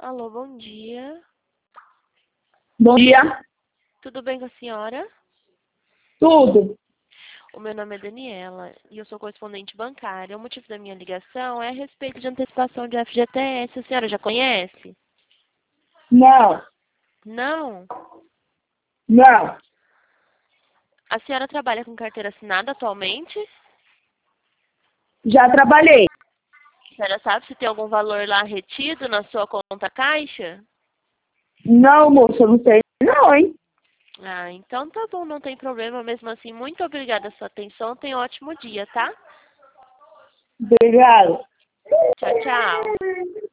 Alô, bom dia. Bom dia. Tudo bem com a senhora? Tudo. O meu nome é Daniela e eu sou correspondente bancária. O motivo da minha ligação é a respeito de antecipação de FGTS. A senhora já conhece? Não. Não? Não. A senhora trabalha com carteira assinada atualmente? Já trabalhei. A senhora sabe se tem algum valor lá retido na sua conta caixa? Não, moça, eu não sei não, hein? Ah, então tá bom, não tem problema. Mesmo assim, muito obrigada pela sua atenção. Tenha um ótimo dia, tá? Obrigada. Tchau, tchau.